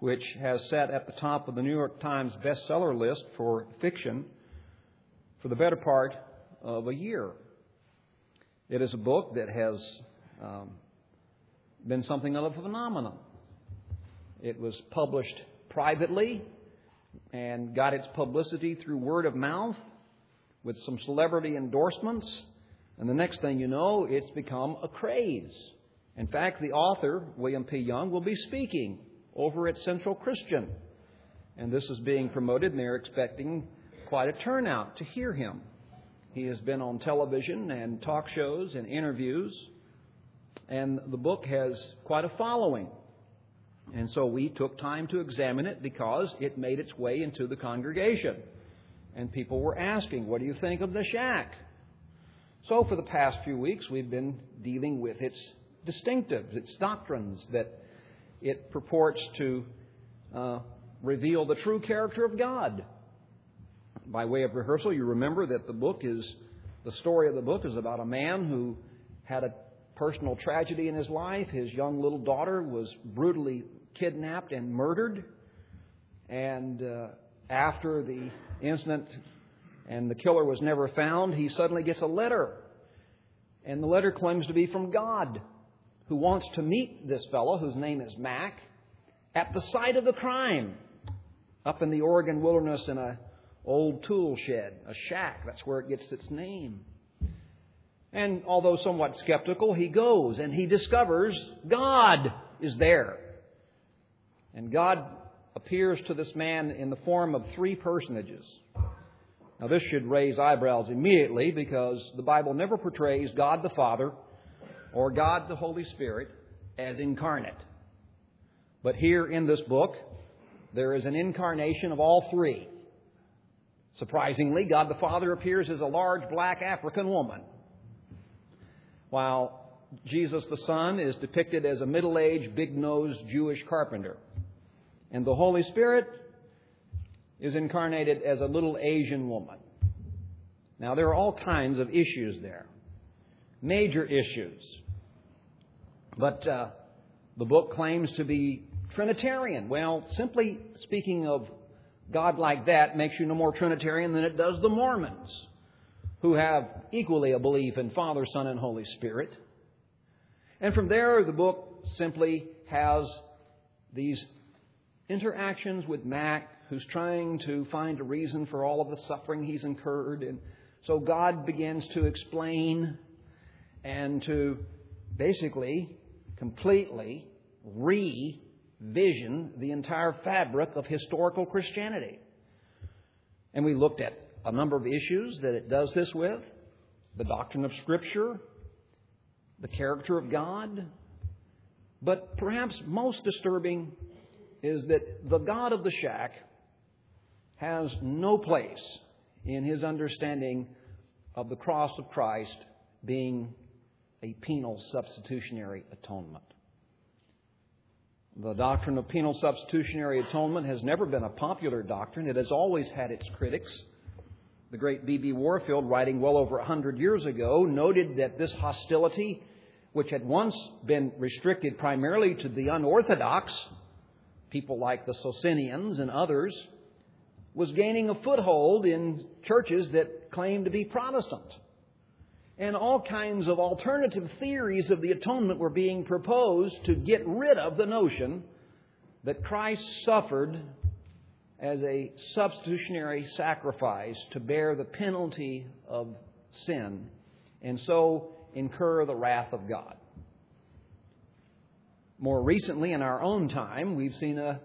which has sat at the top of the New York Times bestseller list for fiction for the better part of a year. It is a book that has been something of a phenomenon. It was published privately and got its publicity through word of mouth with some celebrity endorsements. And the next thing you know, it's become a craze. In fact, the author, William P. Young, will be speaking over at Central Christian. And this is being promoted, and they're expecting quite a turnout to hear him. He has been on television and talk shows and interviews, and the book has quite a following. And so we took time to examine it because it made its way into the congregation. And people were asking, what do you think of the shack? So for the past few weeks, we've been dealing with its distinctives, its doctrines, that it purports to reveal the true character of God. By way of rehearsal, you remember that the story of the book is about a man who had a personal tragedy in his life. His young little daughter was brutally kidnapped and murdered. And after the incident and the killer was never found, he suddenly gets a letter. And the letter claims to be from God, who wants to meet this fellow, whose name is Mac, at the site of the crime, up in the Oregon wilderness in an old tool shed, a shack. That's where it gets its name. And although somewhat skeptical, he goes and he discovers God is there. And God appears to this man in the form of three personages. Now, this should raise eyebrows immediately because the Bible never portrays God the Father or God the Holy Spirit as incarnate. But here in this book, there is an incarnation of all three. Surprisingly, God the Father appears as a large black African woman, while Jesus the Son is depicted as a middle-aged, big-nosed Jewish carpenter. And the Holy Spirit is incarnated as a little Asian woman. Now, there are all kinds of issues there, major issues. But the book claims to be Trinitarian. Well, simply speaking of God like that makes you no more Trinitarian than it does the Mormons, who have equally a belief in Father, Son, and Holy Spirit. And from there, the book simply has these interactions with Mac, who's trying to find a reason for all of the suffering he's incurred. And so God begins to explain and to basically completely revision the entire fabric of historical Christianity. And we looked at a number of issues that it does this with: the doctrine of Scripture, the character of God. But perhaps most disturbing is that the God of the shack has no place in his understanding of the cross of Christ being a penal substitutionary atonement. The doctrine of penal substitutionary atonement has never been a popular doctrine. It has always had its critics. The great B.B. Warfield, writing well over 100 years ago, noted that this hostility, which had once been restricted primarily to the unorthodox, people like the Socinians and others, was gaining a foothold in churches that claimed to be Protestant. And all kinds of alternative theories of the atonement were being proposed to get rid of the notion that Christ suffered as a substitutionary sacrifice to bear the penalty of sin and so incur the wrath of God. More recently, in our own time, we've seen a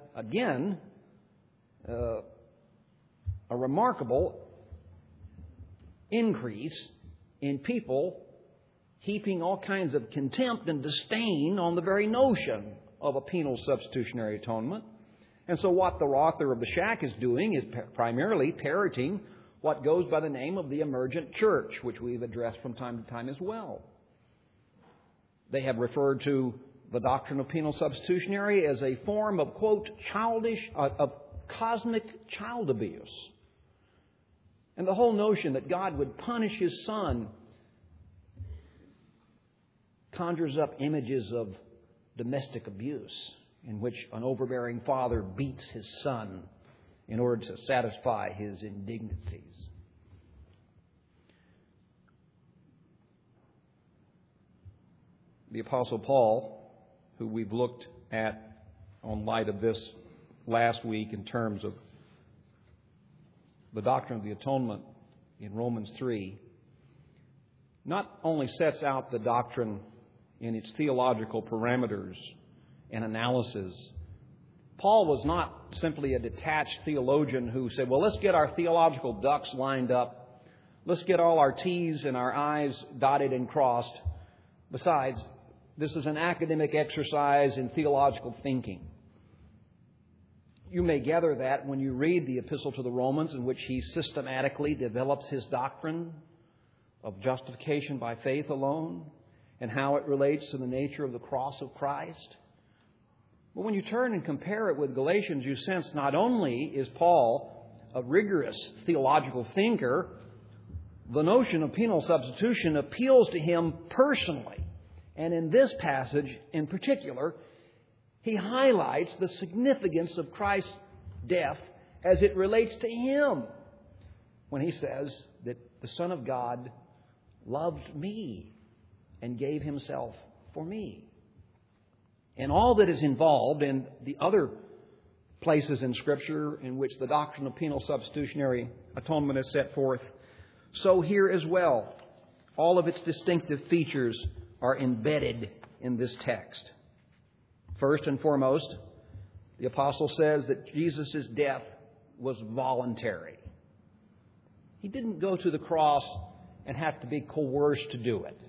remarkable increase in people heaping all kinds of contempt and disdain on the very notion of a penal substitutionary atonement. And so what the author of the shack is doing is primarily parroting what goes by the name of the emergent church, which we've addressed from time to time as well. They have referred to the doctrine of penal substitutionary as a form of, quote, of cosmic child abuse. And the whole notion that God would punish His Son conjures up images of domestic abuse. in which an overbearing father beats his son in order to satisfy his indignities. The Apostle Paul, who we've looked at on light of this last week in terms of the doctrine of the atonement in Romans 3, not only sets out the doctrine in its theological parameters and analysis. Paul was not simply a detached theologian who said, well, let's get our theological ducks lined up. Let's get all our T's and our I's dotted and crossed. Besides, this is an academic exercise in theological thinking. You may gather that when you read the Epistle to the Romans, in which he systematically develops his doctrine of justification by faith alone and how it relates to the nature of the cross of Christ. But when you turn and compare it with Galatians, you sense not only is Paul a rigorous theological thinker, the notion of penal substitution appeals to him personally. And in this passage in particular, he highlights the significance of Christ's death as it relates to him when he says that the Son of God loved me and gave himself for me. And all that is involved in the other places in Scripture in which the doctrine of penal substitutionary atonement is set forth, so here as well, all of its distinctive features are embedded in this text. First and foremost, the apostle says that Jesus' death was voluntary. He didn't go to the cross and have to be coerced to do it.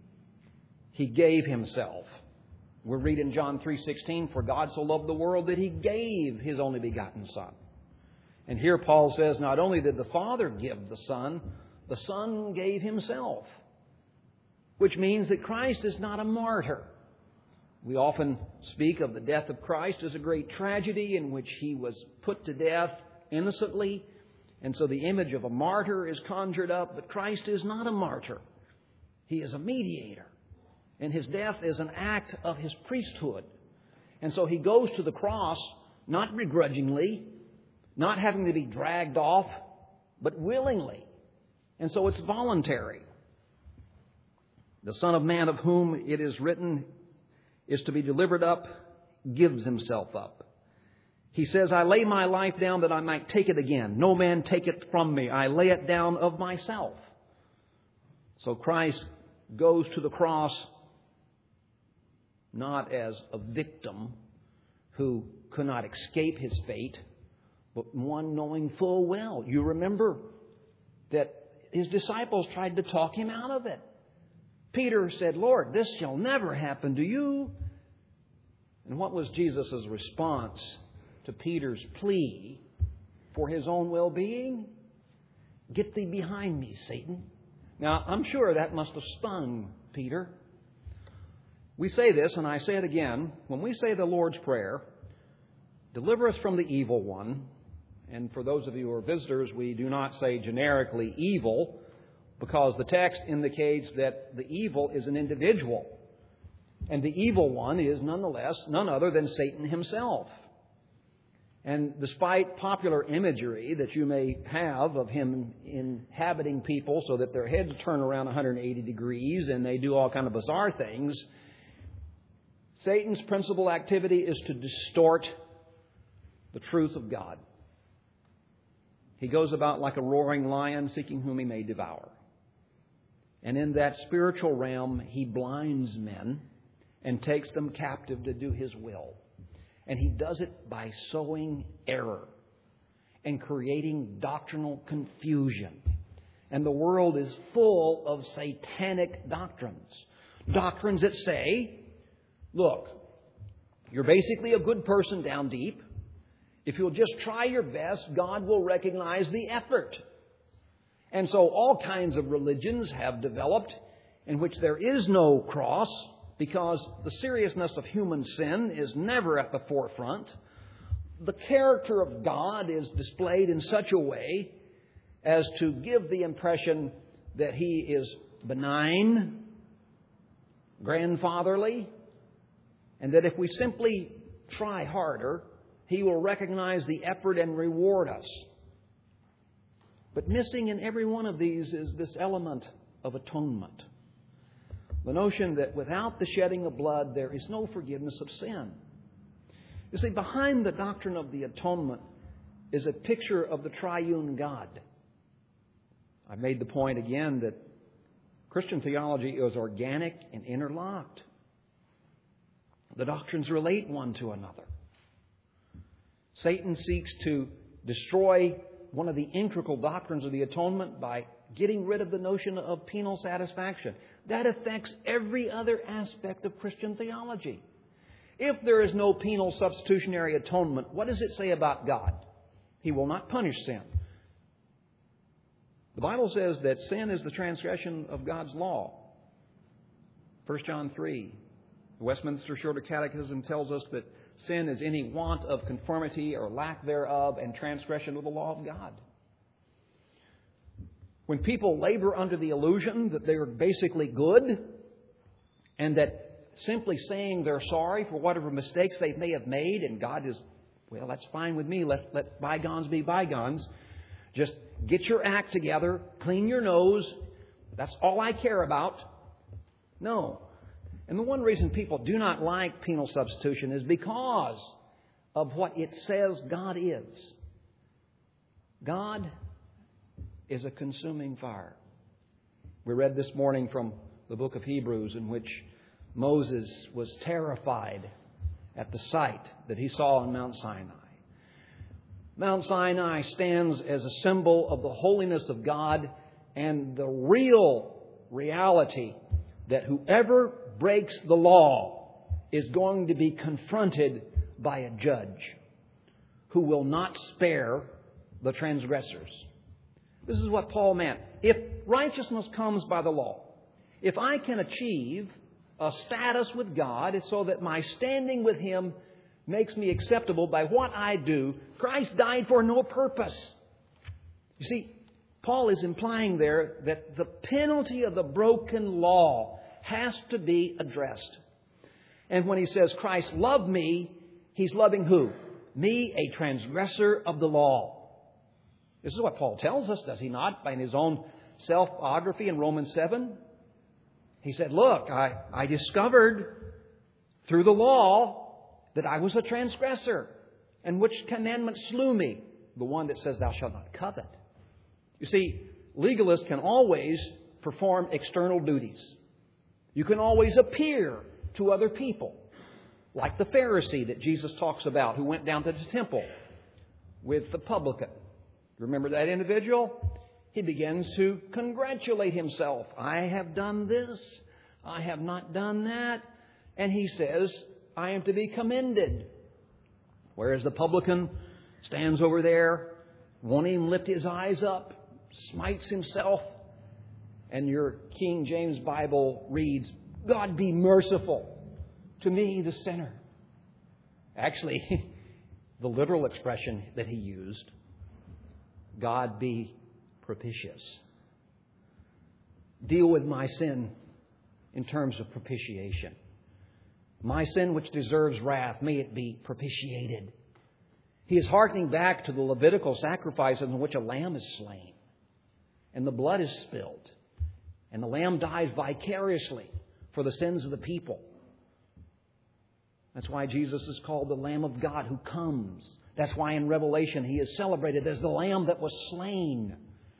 He gave himself. We read in John 3:16, for God so loved the world that he gave his only begotten Son. And here Paul says not only did the Father give the Son gave himself. Which means that Christ is not a martyr. We often speak of the death of Christ as a great tragedy in which he was put to death innocently. And so the image of a martyr is conjured up. But Christ is not a martyr. He is a mediator. And his death is an act of his priesthood. And so he goes to the cross, not begrudgingly, not having to be dragged off, but willingly. And so it's voluntary. The Son of Man of whom it is written is to be delivered up, gives himself up. He says, I lay my life down that I might take it again. No man take it from me. I lay it down of myself. So Christ goes to the cross not as a victim who could not escape his fate, but one knowing full well. You remember that his disciples tried to talk him out of it. Peter said, Lord, this shall never happen to you. And what was Jesus' response to Peter's plea for his own well-being? Get thee behind me, Satan. Now, I'm sure that must have stung Peter. We say this, and I say it again, when we say the Lord's Prayer, deliver us from the evil one. And for those of you who are visitors, we do not say generically evil, because the text indicates that the evil is an individual. And the evil one is nonetheless none other than Satan himself. And despite popular imagery that you may have of him inhabiting people so that their heads turn around 180 degrees and they do all kind of bizarre things, Satan's principal activity is to distort the truth of God. He goes about like a roaring lion seeking whom he may devour. And in that spiritual realm, he blinds men and takes them captive to do his will. And he does it by sowing error and creating doctrinal confusion. And the world is full of satanic doctrines. Doctrines that say, look, you're basically a good person down deep. If you'll just try your best, God will recognize the effort. And so all kinds of religions have developed in which there is no cross, because the seriousness of human sin is never at the forefront. The character of God is displayed in such a way as to give the impression that he is benign, grandfatherly, and that if we simply try harder, He will recognize the effort and reward us. But missing in every one of these is this element of atonement. The notion that without the shedding of blood, there is no forgiveness of sin. You see, behind the doctrine of the atonement is a picture of the triune God. I've made the point again that Christian theology is organic and interlocked. The doctrines relate one to another. Satan seeks to destroy one of the integral doctrines of the atonement by getting rid of the notion of penal satisfaction. That affects every other aspect of Christian theology. If there is no penal substitutionary atonement, what does it say about God? He will not punish sin. The Bible says that sin is the transgression of God's law. 1 John 3. The Westminster Shorter Catechism tells us that sin is any want of conformity or lack thereof and transgression of the law of God. When people labor under the illusion that they are basically good and that simply saying they're sorry for whatever mistakes they may have made and God is, well, that's fine with me, let bygones be bygones. Just get your act together, clean your nose, that's all I care about. No. And the one reason people do not like penal substitution is because of what it says God is. God is a consuming fire. We read this morning from the book of Hebrews in which Moses was terrified at the sight that he saw on Mount Sinai. Mount Sinai stands as a symbol of the holiness of God and the real reality that whoever breaks the law is going to be confronted by a judge who will not spare the transgressors. This is what Paul meant. If righteousness comes by the law, if I can achieve a status with God so that my standing with Him makes me acceptable by what I do, Christ died for no purpose. You see, Paul is implying there that the penalty of the broken law has to be addressed. And when he says Christ loved me, He's loving who? Me, a transgressor of the law. This is what Paul tells us, does he not? In his own self-biography in Romans 7. He said, look, I discovered through the law that I was a transgressor. And which commandment slew me? The one that says, thou shalt not covet. You see, legalists can always perform external duties. You can always appear to other people. Like the Pharisee that Jesus talks about who went down to the temple with the publican. Remember that individual? He begins to congratulate himself. I have done this. I have not done that. And he says, I am to be commended. Whereas the publican stands over there, won't even lift his eyes up, smites himself. And your King James Bible reads, God be merciful to me, the sinner. Actually, the literal expression that he used, God be propitious. Deal with my sin in terms of propitiation. My sin which deserves wrath, may it be propitiated. He is hearkening back to the Levitical sacrifices in which a lamb is slain and the blood is spilled and the lamb dies vicariously for the sins of the people. That's why Jesus is called the Lamb of God who comes. That's why in Revelation He is celebrated as the Lamb that was slain.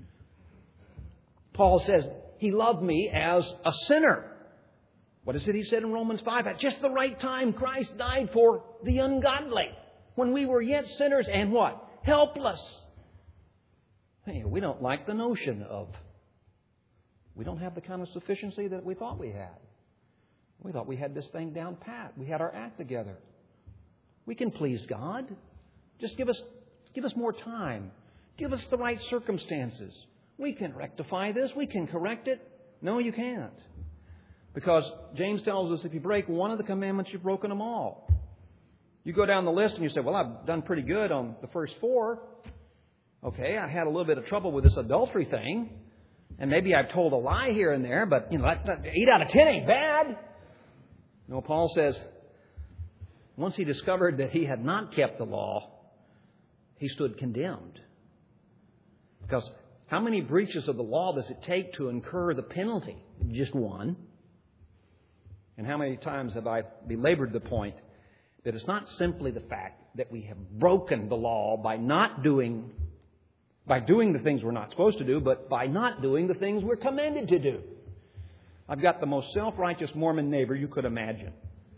Paul says, He loved me as a sinner. What is it he said in Romans 5? At just the right time, Christ died for the ungodly. When we were yet sinners and what? Helpless. Hey, we don't like the notion of, we don't have the kind of sufficiency that we thought we had. We thought we had this thing down pat. We had our act together. We can please God. Just give us more time. Give us the right circumstances. We can rectify this. We can correct it. No, you can't. Because James tells us if you break one of the commandments, you've broken them all. You go down the list and you say, well, I've done pretty good on the first 4. Okay, I had a little bit of trouble with this adultery thing. And maybe I've told a lie here and there, but 8 out of 10 ain't bad. No, Paul says, once he discovered that he had not kept the law, he stood condemned. Because how many breaches of the law does it take to incur the penalty? Just one. And how many times have I belabored the point that it's not simply the fact that we have broken the law by doing the things we're not supposed to do, but by not doing the things we're commanded to do. I've got the most self-righteous Mormon neighbor you could imagine.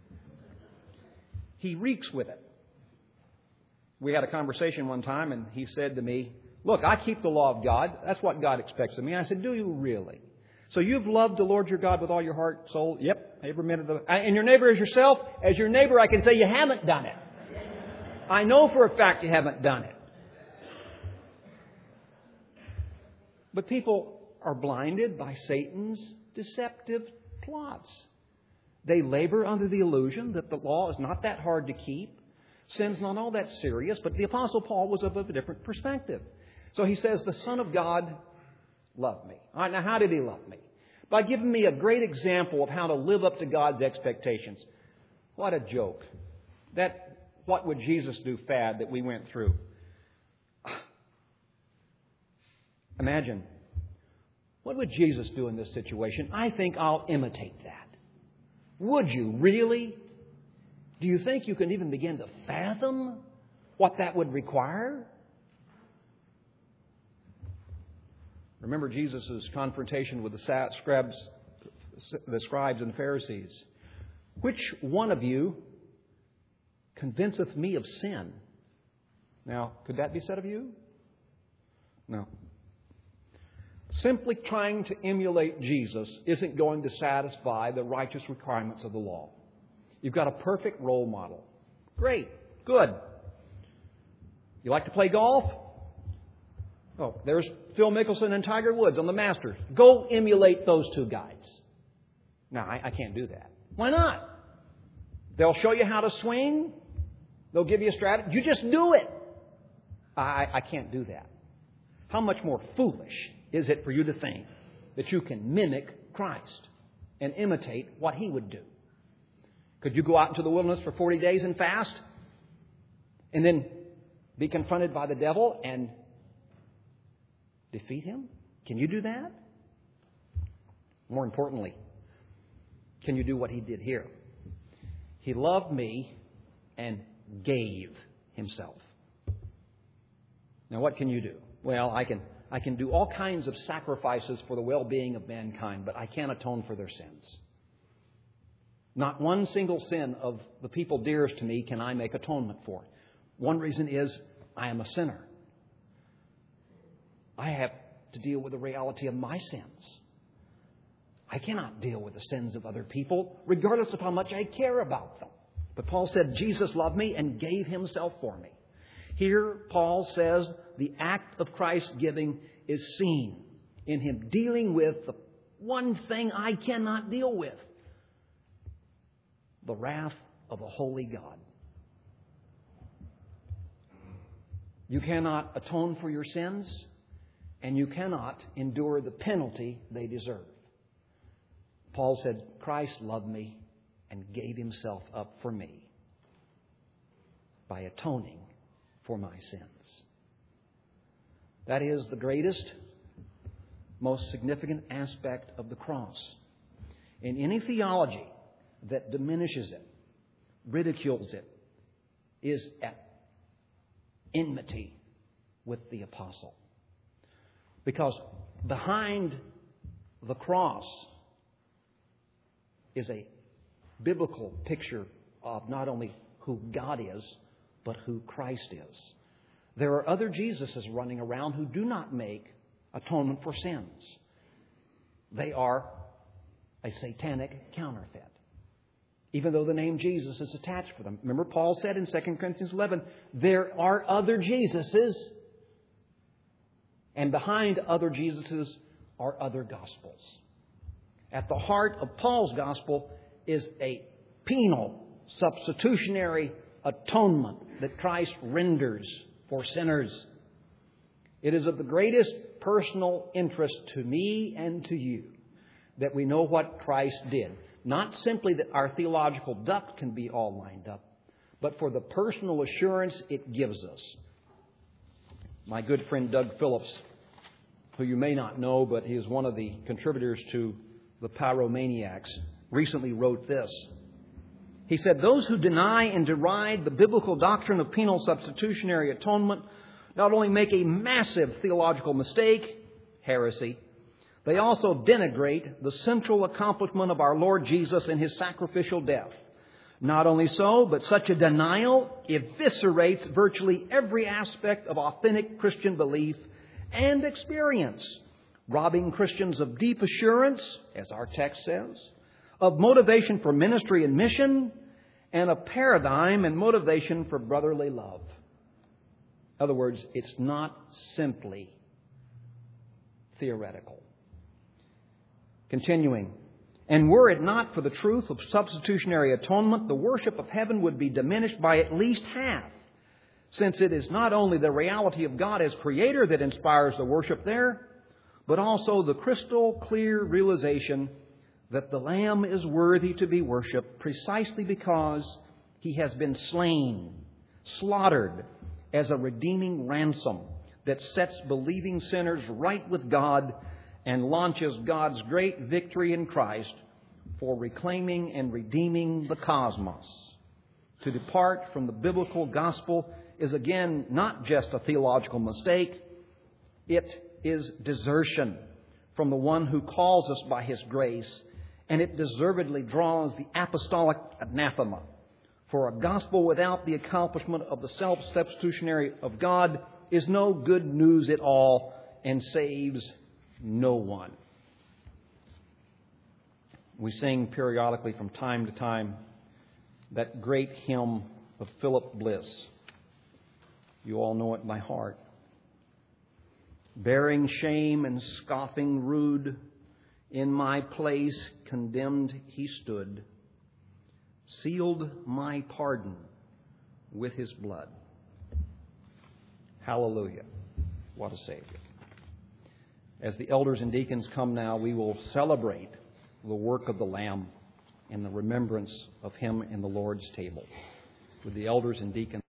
He reeks with it. We had a conversation one time, and he said to me, "Look, I keep the law of God. That's what God expects of me." I said, "Do you really? So you've loved the Lord your God with all your heart, soul?" "Yep, every minute of it." "And your neighbor as yourself?" "As your neighbor, I can say you haven't done it. I know for a fact you haven't done it." But people are blinded by Satan's deceptive plots. They labor under the illusion that the law is not that hard to keep. Sin's not all that serious, but the Apostle Paul was of a different perspective. So he says, the Son of God loved me. All right, now how did He love me? By giving me a great example of how to live up to God's expectations. What a joke. That "what would Jesus do" fad that we went through. Imagine, what would Jesus do in this situation? I think I'll imitate that. Would you really? Do you think you can even begin to fathom what that would require? Remember Jesus' confrontation with the scribes and the Pharisees. "Which one of you convinceth me of sin?" Now, could that be said of you? No. Simply trying to emulate Jesus isn't going to satisfy the righteous requirements of the law. You've got a perfect role model. Great. Good. You like to play golf? Oh, there's Phil Mickelson and Tiger Woods on the Masters. Go emulate those two guys. No, I can't do that. Why not? They'll show you how to swing. They'll give you a strategy. You just do it. I can't do that. How much more foolish is it for you to think that you can mimic Christ and imitate what He would do? Could you go out into the wilderness for 40 days and fast and then be confronted by the devil and defeat him? Can you do that? More importantly, can you do what He did here? He loved me and gave Himself. Now, what can you do? Well, I can do all kinds of sacrifices for the well-being of mankind, but I can't atone for their sins. Not one single sin of the people dearest to me can I make atonement for. One reason is I am a sinner. I have to deal with the reality of my sins. I cannot deal with the sins of other people, regardless of how much I care about them. But Paul said, Jesus loved me and gave Himself for me. Here, Paul says the act of Christ's giving is seen in Him dealing with the one thing I cannot deal with: the wrath of a holy God. You cannot atone for your sins, and you cannot endure the penalty they deserve. Paul said, Christ loved me and gave Himself up for me by atoning for my sins. That is the greatest, most significant aspect of the cross. In any theology that diminishes it, ridicules it, is at enmity with the apostle. Because behind the cross is a biblical picture of not only who God is, but who Christ is. There are other Jesuses running around who do not make atonement for sins. They are a satanic counterfeit, even though the name Jesus is attached for them. Remember, Paul said in 2 Corinthians 11, there are other Jesuses, and behind other Jesuses are other gospels. At the heart of Paul's gospel is a penal, substitutionary atonement that Christ renders for sinners. It is of the greatest personal interest to me and to you that we know what Christ did. Not simply that our theological ducks can be all lined up, but for the personal assurance it gives us. My good friend Doug Phillips, who you may not know, but he is one of the contributors to the Pyromaniacs, recently wrote this. He said, "Those who deny and deride the biblical doctrine of penal substitutionary atonement not only make a massive theological mistake, heresy, they also denigrate the central accomplishment of our Lord Jesus in His sacrificial death. Not only so, but such a denial eviscerates virtually every aspect of authentic Christian belief and experience, robbing Christians of deep assurance, as our text says, of motivation for ministry and mission, and a paradigm and motivation for brotherly love." In other words, it's not simply theoretical. Continuing, "And were it not for the truth of substitutionary atonement, the worship of heaven would be diminished by at least half, since it is not only the reality of God as Creator that inspires the worship there, but also the crystal clear realization that the Lamb is worthy to be worshipped precisely because He has been slain, slaughtered as a redeeming ransom that sets believing sinners right with God and launches God's great victory in Christ for reclaiming and redeeming the cosmos. To depart from the biblical gospel is again not just a theological mistake, it is desertion from the one who calls us by His grace, and it deservedly draws the apostolic anathema. For a gospel without the accomplishment of the self-substitutionary of God is no good news at all and saves no one. We sing periodically from time to time that great hymn of Philip Bliss. You all know it by heart. "Bearing shame and scoffing rude, in my place condemned He stood, sealed my pardon with His blood." Hallelujah. What a Savior. As the elders and deacons come now, we will celebrate the work of the Lamb in the remembrance of Him in the Lord's table. With the elders and deacons